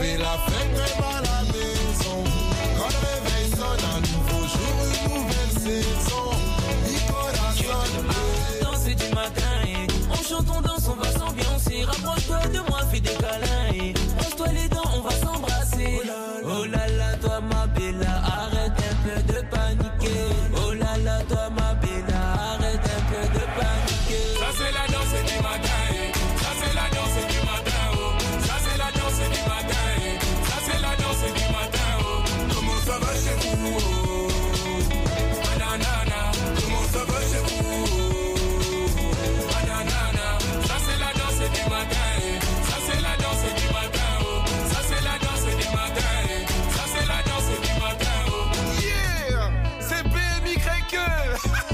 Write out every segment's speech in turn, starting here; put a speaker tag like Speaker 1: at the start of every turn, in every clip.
Speaker 1: fait la fête même à la maison. Quand le réveil sonne, un nouveau jour, une nouvelle saison.
Speaker 2: Danser du matin et on chante, on danse, on va s'ambiancer. Rapproche-toi de moi, fais des câlins et brosse-toi les dents, on va s'embrasser. Oh là là, toi ma bella, arrête un peu de paniquer. Oh là là, toi ma bella, arrête un peu de paniquer.
Speaker 3: Ça c'est la danse du matin, ça c'est la danse du matin, oh. Ça c'est la danse du matin, ça c'est la danse du matin, oh. Comment ça va chez vous, oh? Ananana, comment ça va chez vous? Ananana, ça c'est la danse du matin, ça c'est la danse du matin, oh. Ça c'est la danse du matin, ça c'est la danse du matin, oh.
Speaker 1: Yeah, c'est BMY Cracker.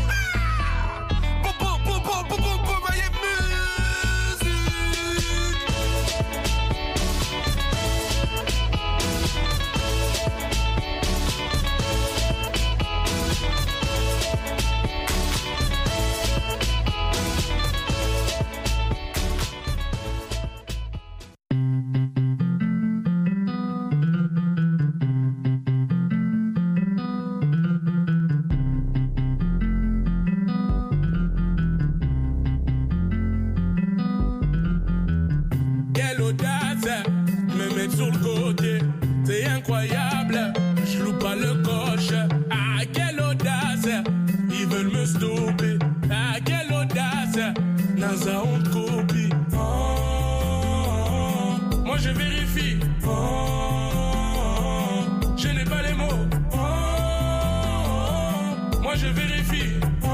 Speaker 3: Quelle audace, me mettre sur le côté, c'est incroyable, je loupe pas le coche. Ah, quelle audace, ils veulent me stopper. Ah, quelle audace, NASA on te copie. Oh, moi je vérifie. Oh, je n'ai pas les mots. Oh, moi je vérifie. Oh,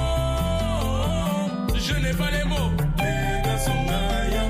Speaker 3: je n'ai pas les mots. Les gars sont gaillants.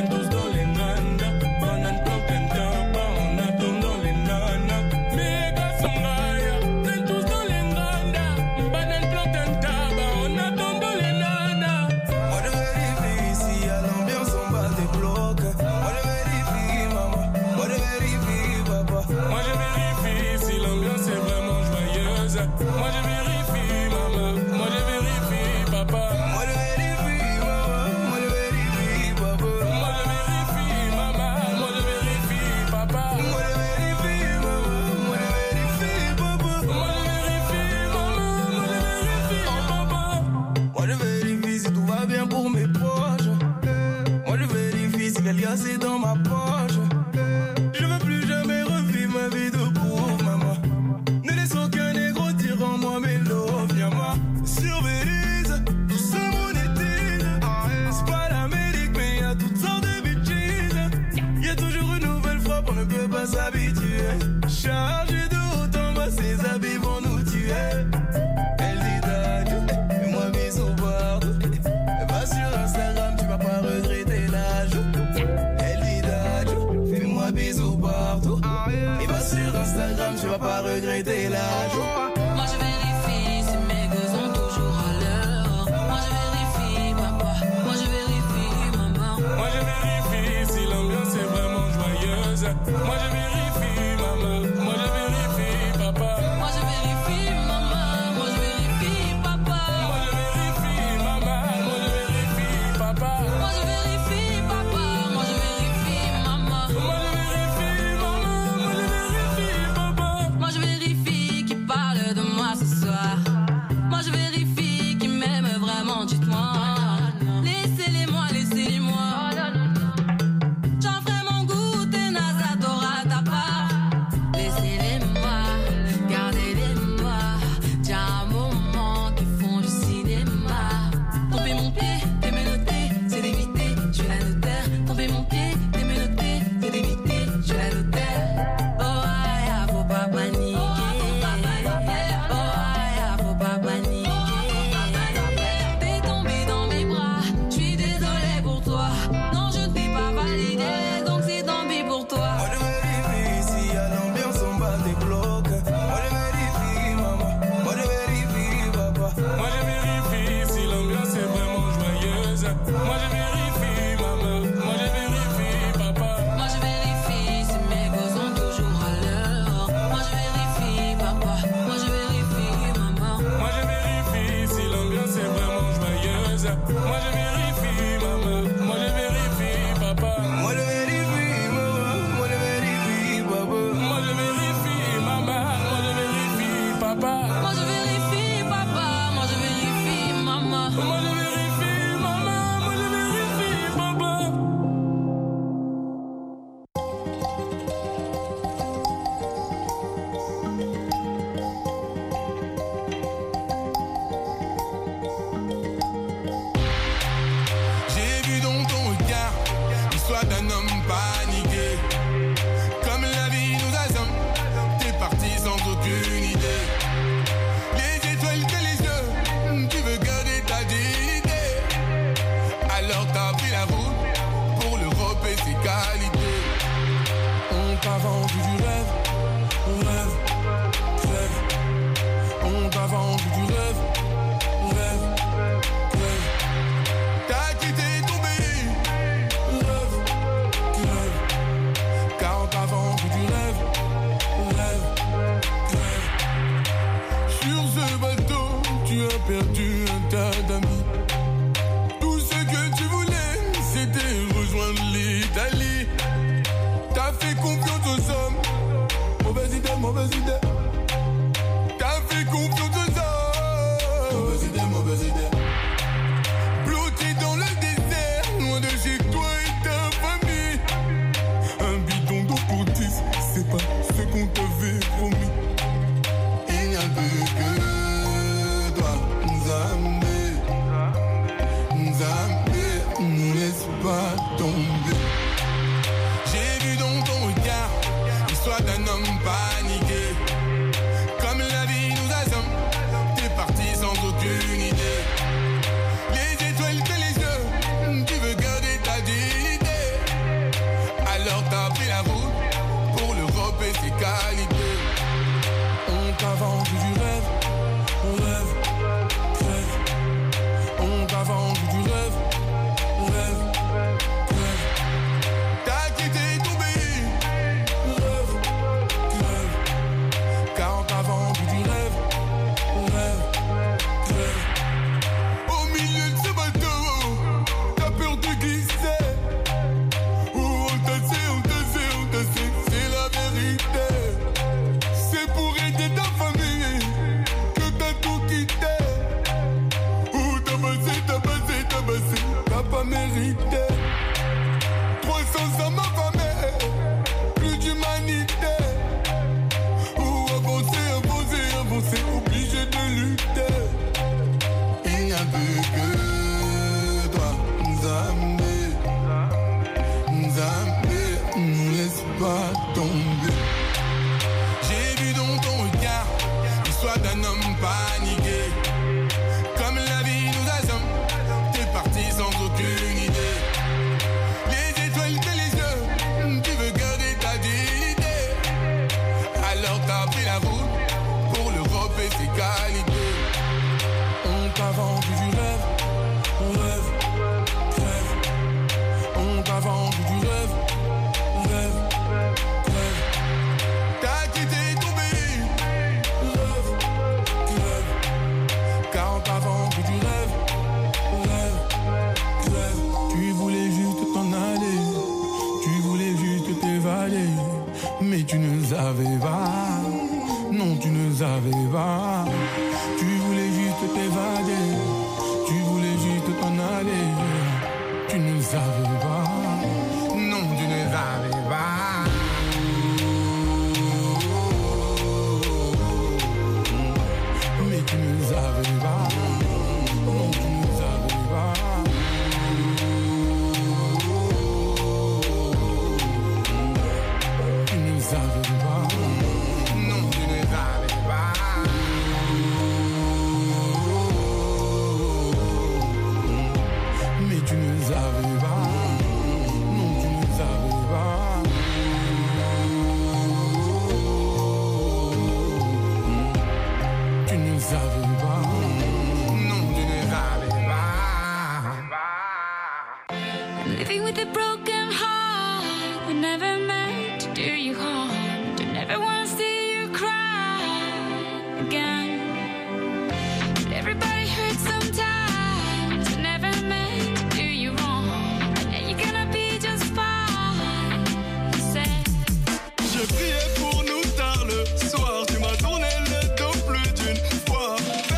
Speaker 3: Moi je vérifie maman, moi je vérifie papa. Moi je vérifie maman, moi je vérifie papa. Moi je vérifie maman, moi je vérifie papa. Moi je vérifie maman, moi je vérifie papa. Moi je vérifie maman, moi je vérifie papa. Moi je vérifie si tout va bien pour mes proches. Moi je vérifie si quelqu'un c'est dans ma poche. Je veux plus jamais revivre ma vie de pauvre maman. Ne laisse aucun négro dire en moi mes love, viens moi sur Belize, tout ça monétise. C'est pas l'Amérique mais y'a toutes sortes de bitches. Y'a toujours une nouvelle frappe, on ne peut pas s'habituer. Chargé de haut en bas, ses habits vont nous tuer. Elle dit d'adio, et moi bisous partout. Va sur Instagram, tu vas pas regretter l'âge. Elle dit d'adio, fais-moi bisous partout. Et va sur Instagram, tu vas pas regretter l'âge.
Speaker 2: Moi je vérifie si mes gars sont toujours à l'heure. Moi je vérifie papa, moi je vérifie maman.
Speaker 3: Moi je vérifie si l'ambiance est vraiment joyeuse. Moi je vérifie maman, moi je vérifie papa.
Speaker 2: Moi je vérifie maman, moi je vérifie papa.
Speaker 3: Moi je vérifie maman, moi je vérifie papa.
Speaker 2: Moi je vérifie papa, moi je vérifie maman.
Speaker 3: Moi je vérifie maman, moi je vérifie papa.
Speaker 2: Moi je vérifie qui parle de moi ce soir. Moi je vérifie qui m'aime vraiment, dites-moi. Laissez-les-moi, laissez-les-moi. J'en ferai mon goût, t'es NASA, t'auras ta part.
Speaker 3: vendu du rêve, rêve, rêve. On t'a vendu du rêve, rêve, rêve. T'as quitté ton pays, rêve, rêve. Car on t'a vendu du rêve, rêve, rêve. Sur ce bateau, tu as perdu un tas d'amis. Tout ce que tu voulais, c'était rejoindre l'Italie. T'as fait confiance aux hommes. Mauvaise idée, mauvaise idée. T'as fait confiance aux hommes. Mauvaise idée, mauvaise idée. Bloqué dans le désert, loin de chez toi et ta famille. Un bidon d'eau pour 10, c'est pas ce qu'on t'avait promis. Il n'y a plus que toi, Nzambe. Nzambe, ne laisse pas tomber. J'ai vu dans ton regard l'histoire d'un homme paniqué. Comme la vie nous assomme, t'es parti sans aucune idée. Les étoiles de les yeux, tu veux garder ta dignité. Alors t'as pris la route pour l'Europe et ses qualités. On t'a vendu du rêve, rêve, rêve. On t'a vendu du rêve, rêve, rêve. T'as quitté ton pays, rêve, rêve. Car on t'a vendu du rêve, rêve, rêve. Au milieu de ce bateau, t'as peur de glisser. Oh, on t'a sait, c'est la vérité. C'est pour aider ta famille que t'as tout quitté. Oh, t'as passé, t'as pas mérité. 300 hommes affamés, plus d'humanité. Oh, avancer, obligé de lutter. Il n'y a plus que toi, Nzambe. Nzambe, ne laisse pas tomber. J'ai vu dans ton regard l'histoire d'un homme paniqué. Comme la vie nous assomme, t'es parti sans aucune idée. Les étoiles de les yeux, tu veux garder ta dignité. Alors t'as pris la route pour l'Europe et ses qualités. On t'a vendu du rêve, rêve, rêve. On t'a vendu du rêve, rêve, rêve. T'as quitté ton pays, rêve, rêve. Car on t'a vendu du rêve, rêve, rêve. Tu voulais juste t'en aller, tu voulais juste t'évader. Mais tu ne savais pas, non tu ne savais pas. Tu voulais juste t'évader, tu voulais juste t'en aller. Tu ne savais pas, non tu ne savais pas. Mais tu ne savais pas, non tu ne savais pas. Tu ne savais pas, non tu ne savais pas. Mais tu ne savais pas, non tu ne savais pas. Tu ne savais pas, non tu ne savais pas.
Speaker 4: Living with a broken heart, I never meant to do you harm. To never want to see you cry again. But everybody hurts sometimes. I never meant to do you wrong. And you're gonna be just fine. You said.
Speaker 3: J'ai prié pour nous tard le soir. Tu m'as tourné le dos plus d'une fois.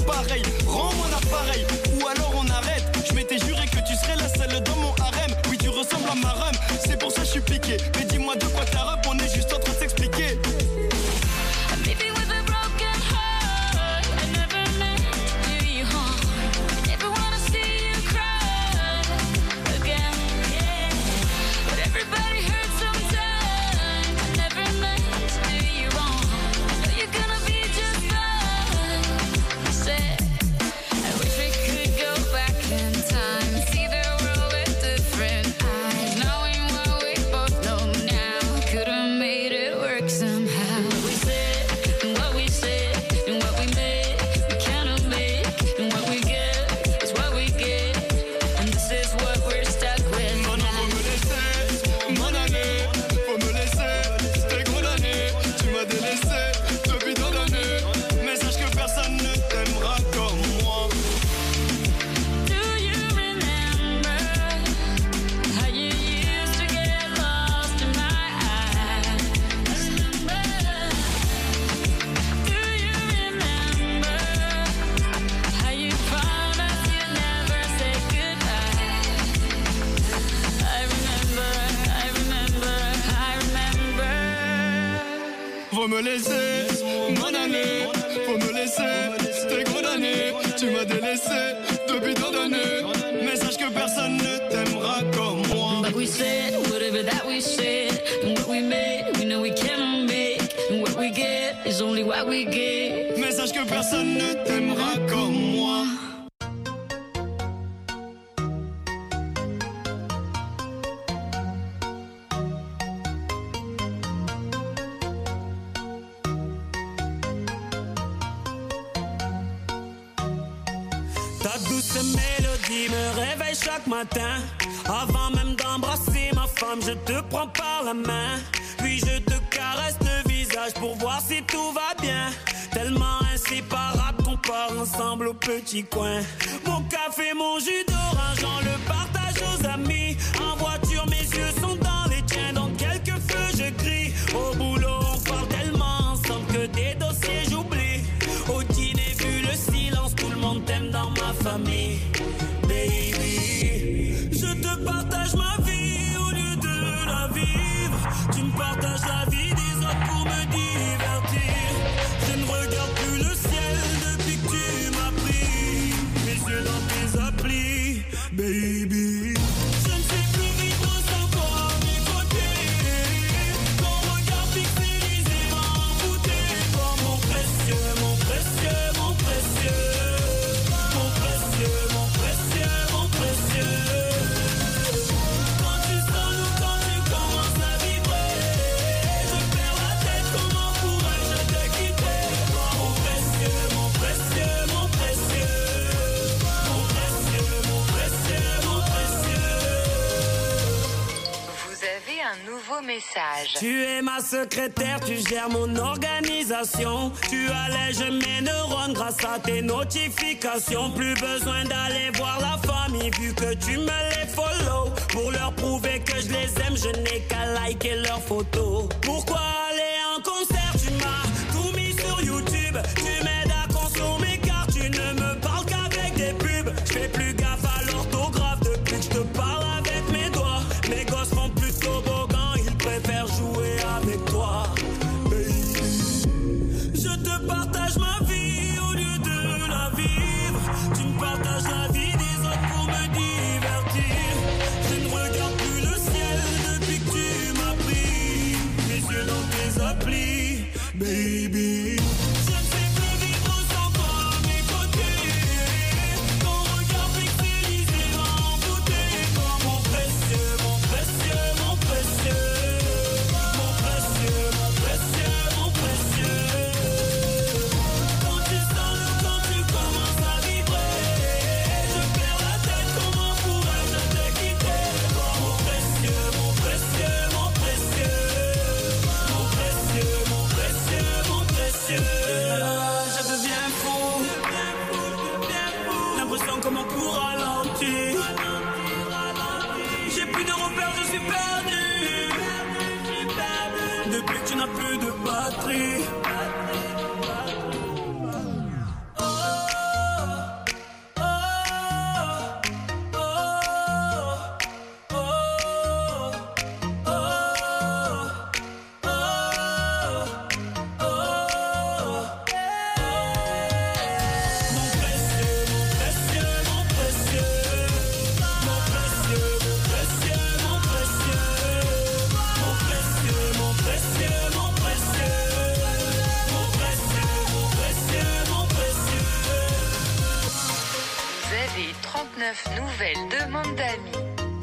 Speaker 5: pareil. Rends-moi l'appareil, ou alors on arrête. Je m'étais juré que tu serais la seule dans mon harem. Oui, tu ressembles à ma rhum, c'est pour ça que je suis piqué. Mais dis-moi de quoi t'as rap, on est juste en train de s'expliquer. Faut me laisser, mon année, faut me laisser, c'était gros d'année, tu m'as délaissé depuis tant d'années, mais sache que personne ne t'aimera comme moi.
Speaker 4: But we said, whatever that we said, and what we made, we know we cannot make, and what we get is only what we get.
Speaker 5: Mais sache que personne ne t'aimera comme moi.
Speaker 2: Ta douce mélodie me réveille chaque matin. Avant même d'embrasser ma femme, je te prends par la main. Puis je te caresse le visage pour voir si tout va bien. Tellement inséparable qu'on part ensemble au petit coin. Mon café, mon jus d'orange, on le partage aux amis. En voiture, mes yeux sont dans les tiens. Dans quelques feux, je crie. Au boulot, on parle tellement ensemble que des dossiers j'oublie. Au dîner, vu le silence, tout le monde t'aime dans ma famille. Baby, je te partage ma vie au lieu de la vivre. Tu me partages la vie des autres pour me divertir. Je ne regarde plus le ciel depuis que tu m'as pris. Mes yeux dans tes applis, baby. Je ne sais plus vivre sans toi à mes côtés. Ton regard pixelisé m'a envoûté. Oh mon précieux, mon précieux, mon précieux. Mon précieux, mon précieux, mon précieux. Quand tu sonnes ou quand tu commences à vibrer, je perds la tête, comment pourrais-je te quitter? Oh mon précieux, mon précieux, mon précieux. Mon précieux, mon précieux, mon précieux.
Speaker 6: Vous avez un nouveau message.
Speaker 2: Tu es ma secrétaire, tu gères mon organisation. Tu allèges mes neurones grâce à tes notifications. Plus besoin d'aller voir la famille vu que tu me les follow. Pour leur prouver que je les aime, je n'ai qu'à liker leurs photos. Pourquoi aller en concert? Tu m'as tout mis sur YouTube. Tu m'aides à consommer car tu ne me parles qu'avec des pubs. Je fais plus gaffe à l'orthographe depuis que je te parle avec mes doigts. Mes gosses font plus de toboggan, ils préfèrent jouer avec toi. Baby, je te partage ma vie au lieu de la vivre. Tu me partages la vie des autres pour me divertir. Je ne regarde plus le ciel depuis que tu m'as pris. Mes yeux dans tes applis, baby. Je ne sais plus vivre sans toi à mes côtés. Ton regard pixelisé m'a envoûté. Oh mon précieux, mon précieux, mon précieux. Mon précieux, mon précieux, mon précieux. Quand tu sonnes ou quand tu commences à vibrer, je perds la tête, comment pourrais-je te quitter? Oh mon précieux, mon précieux, mon précieux. Mon précieux, mon précieux, mon précieux. Je deviens fou. L'impression que mon cours ralentit. J'ai plus de repères, je suis perdu. Depuis que tu n'as plus de batterie. Oh,
Speaker 6: avez 39 nouvelles demandes d'amis.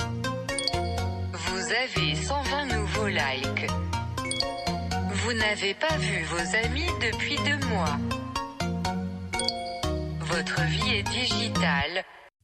Speaker 6: Vous avez 120 nouveaux likes. Vous n'avez pas vu vos amis depuis 2 mois. Votre vie est digitale.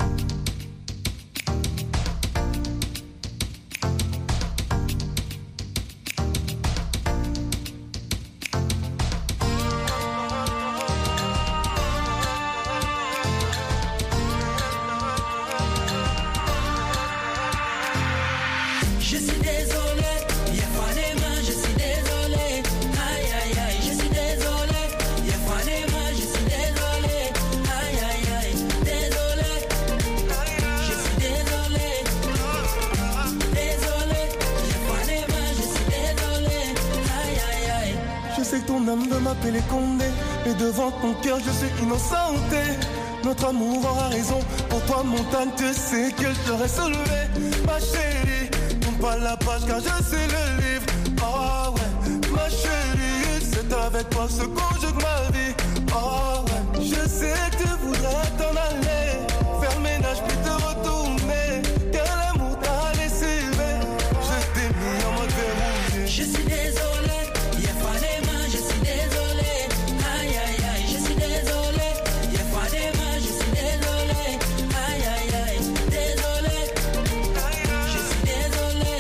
Speaker 5: Ton âme veut m'appeler Condé, mais devant ton cœur je suis innocenté. Notre amour aura raison, pour toi montagne tu sais que je t'aurais soulevé. Ma chérie, tourne pas la page car je suis le livre. Oh ouais, ma chérie, c'est avec toi que se conjugue ma vie. Oh ouais, je sais que tu voudrais t'en aller, faire ménage puis te retourner, car l'amour t'a lessivé. Je t'ai mis en mode verrouillé.
Speaker 2: Je suis désolé, y'a pas des mains, je suis désolé. Aïe aïe aïe, je suis désolé. Y'a pas des mains, je suis désolé. Aïe aïe aïe, désolé. Je suis désolé.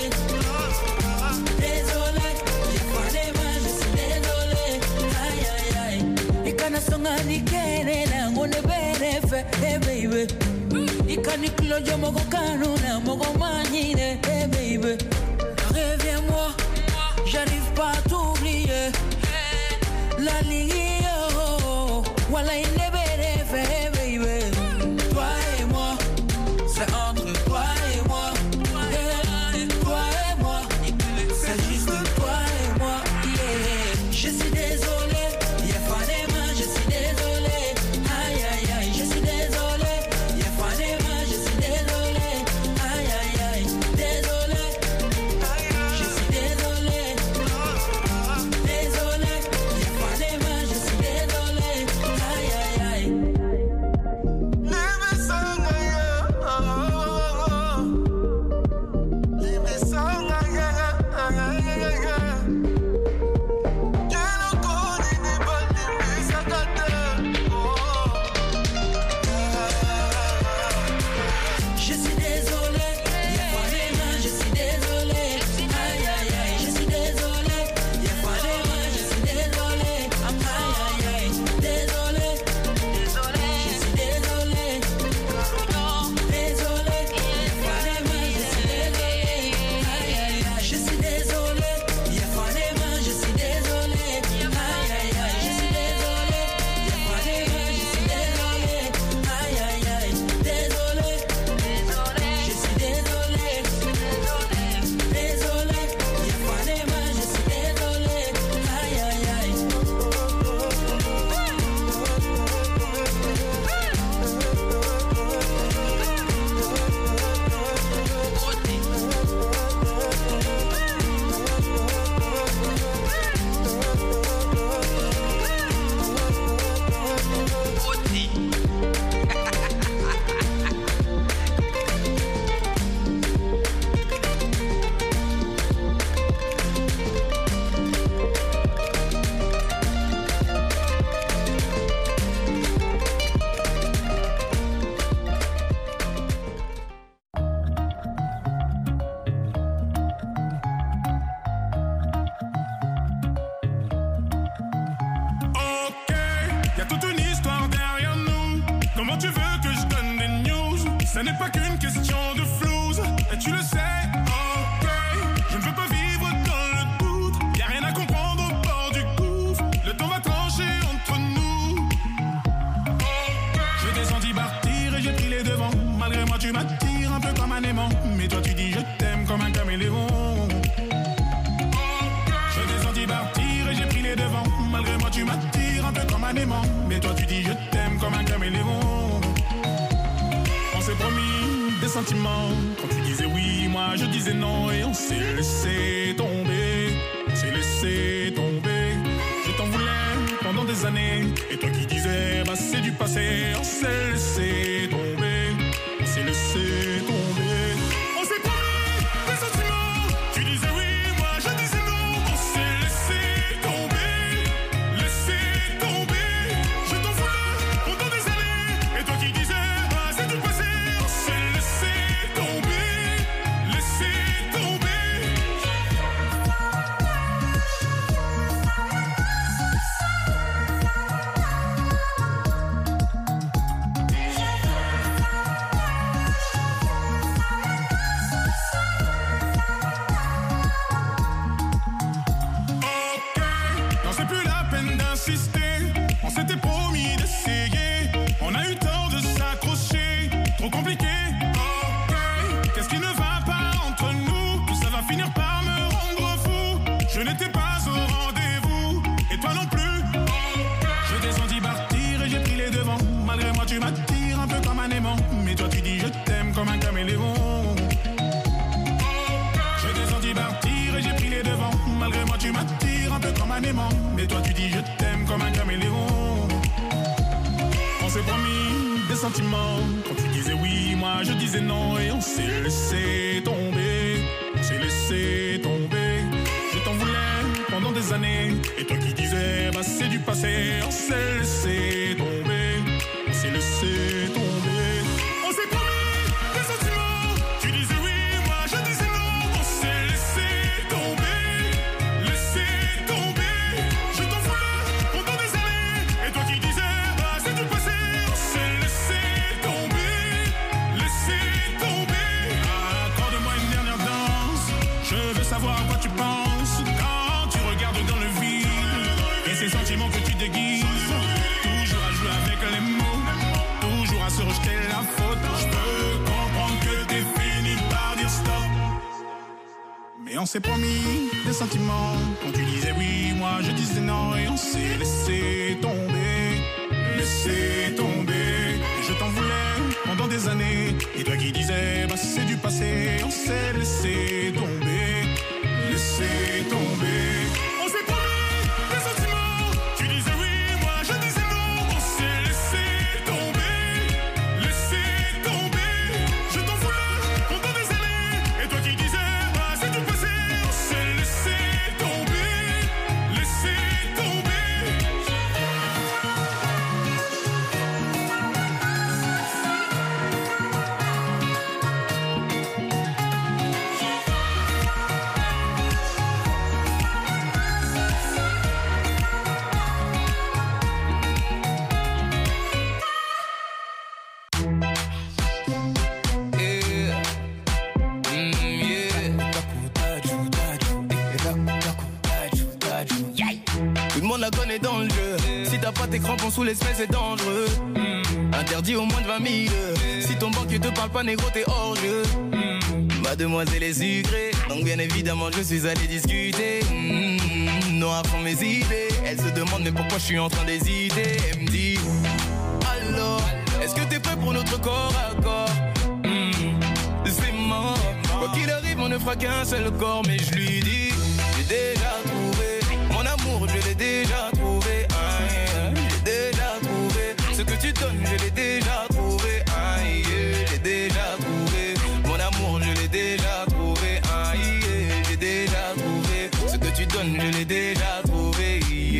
Speaker 2: Désolé, y'a pas des mains, je suis désolé. Aïe aïe aïe. Ikana songa ni kene na ngone bere fe, hey baby. Ikani kilo yo mogo kanu na mogo manine, hey baby. Reviens-moi. J'arrive pas à t'oublier. La ligne, voilà il n'est pas fait, baby. Toi et moi, c'est entre toi et moi. Toi et moi, c'est juste toi et moi. Yeah. Je suis désolé, y'a pas des mains, je suis désolé. Aïe aïe aïe, je suis désolé. Y'a pas des mains, je suis désolé. Aïe aïe aïe, désolé. Je suis désolé. Désolé, y'a pas des mains, je suis désolé. Aïe aïe aïe. Je suis désolé, y'a pas des mains, je suis désolé. Aïe aïe aïe, je suis désolé. Y'a pas des mains, je suis désolé. Aïe aïe aïe, désolé. Désolé, je suis désolé. Désolé, y'a pas des mains, je suis désolé. Aïe aïe aïe, je suis désolé. Y'a pas des mains, je suis désolé. Aïe aïe aïe, je suis désolé. Y'a pas des mains, je suis désolé. Aïe aïe aïe, désolé. Désolé, je suis désolé. Désolé, y'a pas des mains, je suis désolé. Aïe aïe aïe.
Speaker 3: Ok, y a toute une histoire derrière nous. Comment tu veux que je donne des news? Ce n'est pas qu'une question de flouze, et tu le sais. Ok, je ne veux pas vivre dans le doute. Y a rien à comprendre au bord du gouffre. Le temps va trancher entre nous. Je t'ai senti partir et j'ai pris les devants. Malgré moi tu m'attires un peu comme un aimant, mais toi tu dis je t'aime comme un caméléon. Je t'ai senti partir et j'ai pris les devants. Malgré moi tu m'attires un peu comme un aimant, mais toi tu dis je t'aime comme un caméléon. On s'est promis des sentiments. Quand tu disais oui, moi je disais non, et on s'est laissé tomber. On s'est laissé tomber. Je t'en voulais pendant des années, et toi qui disais bah c'est du passé. On s'est laissé tomber. compliqué. Ok, qu'est-ce qui ne va pas entre nous? Tout ça va finir par me rendre fou. Je n'étais pas au rendez-vous, et toi non plus. Je t'ai senti partir et j'ai pris les devants. Malgré moi tu m'attires un peu comme un aimant. Mais toi tu dis je t'aime comme un caméléon. Je t'ai senti partir et j'ai pris les devants. Malgré moi tu m'attires un peu comme un aimant. Mais toi tu dis je t'aime comme un caméléon. On s'est promis des sentiments. Quand tu disais oui, moi je disais non. Et on s'est laissé tomber. On s'est laissé tomber. Je t'en voulais pendant des années. Et toi qui disais bah c'est du passé. On s'est laissé tomber. On s'est laissé tomber. On s'est promis des sentiments. Tu disais oui, moi je disais non. On s'est laissé tomber. Laissé tomber. Je t'en voulais pendant des années. Et toi qui disais bah c'est du passé. On s'est laissé tomber. Laissé tomber. Accorde-moi une dernière danse. Je veux savoir à quoi tu penses quand tu regardes dans le vide. Et ces sentiments que tu déguises. Toujours à jouer avec les mots. Toujours à se rejeter la faute. Je peux comprendre que t'es fini par dire stop. Mais on s'est promis des sentiments. Quand tu disais oui, moi je disais non. Et on s'est laissé tomber. Laissé tomber. Et je t'en voulais pendant des années. Et toi qui disais bah c'est du passé. On s'est laissé tomber. Laissé tomber. On s'est promis des sentiments. Tu disais oui, moi je disais non. On s'est laissé tomber. Laissé tomber. Je t'en voulais pendant des années. Et toi qui disais bah c'est du passé. On s'est laissé tomber. Laissé tomber.
Speaker 5: Tout le monde la connaît dans le jeu. Si t'as pas tes crampons sous l'espèce, c'est dangereux. Interdit au moins de 20 000. Si ton banquier te parle pas, négro, t'es hors jeu. Mademoiselle est sucrée, donc bien évidemment je suis allé discuter. Noir font mes idées. Elle se demande mais pourquoi je suis en train d'hésiter. Elle me dit alors, est-ce que t'es prêt pour notre corps à corps? C'est mort. Quoi qu'il arrive, on ne fera qu'un seul corps. Mais je lui dis, j'ai déjà trouvé mon amour, je l'ai déjà trouvé. J'ai déjà trouvé ce que tu donnes, je l'ai déjà trouvé. J'ai déjà trouvé mon amour, je l'ai déjà trouvé. J'ai déjà trouvé ce que tu donnes, je l'ai déjà trouvé.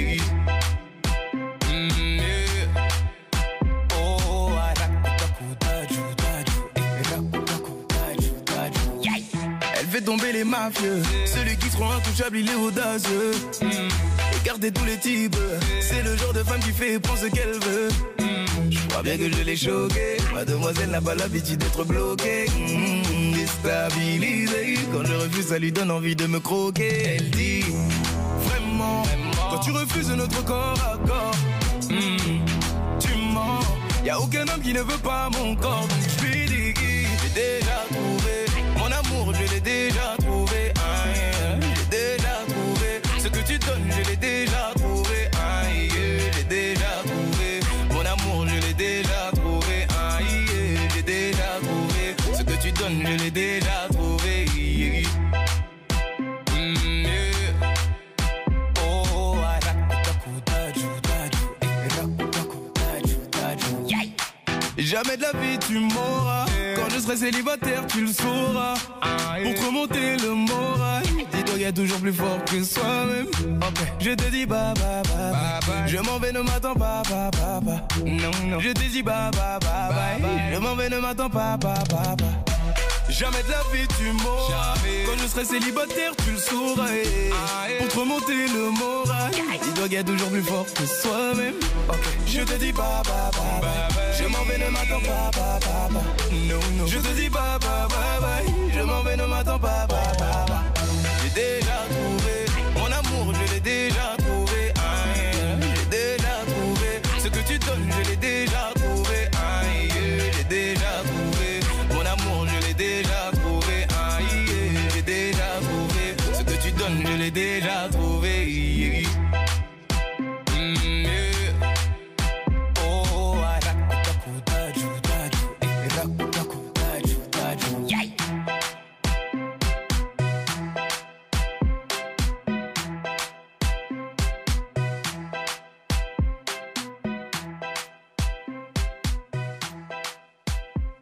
Speaker 5: Elle fait tomber les mafieux. Celui qui seront intouchables, il est audacieux. Et gardez tous les types. C'est le genre de femme qui fait et prend ce qu'elle veut. Je crois bien que je l'ai choquée. Mademoiselle n'a pas l'habitude d'être bloquée. Déstabilisée. Quand je refuse, ça lui donne envie de me croquer. Elle dit vraiment, quand tu refuses notre corps à corps, tu mens. Y'a aucun homme qui ne veut pas mon corps. Donc je lui dis, j'ai déjà trouvé mon amour, je l'ai déjà trouvé. J'ai déjà trouvé ce que tu donnes, je l'ai déjà trouvé. J'ai déjà trouvé mon amour, je l'ai déjà trouvé. J'ai déjà trouvé ce que tu donnes, je l'ai déjà trouvé. Jamais de la vie tu m'auras. Quand je serai célibataire tu le sauras. Pour te remonter le moral, dis-toi y'a toujours plus fort que soi-même. Je te dis bye bye bye bye. Je m'en vais, ne m'attends pas bye bye bye. Non. Je te dis bye bye bye bye. Je m'en vais, ne m'attends pas bye bye bye. Jamais de la vie tu m'auras. Quand je serai célibataire tu le sauras. Pour te remonter le moral, dis-toi qu'il y a toujours plus fort que soi-même. Je te dis bye bye bye bye. Je m'en vais, ne m'attends pas bye bye bye. Non. Je te dis bye bye bye bye. Je m'en vais, ne m'attends pas bye bye bye. J'ai déjà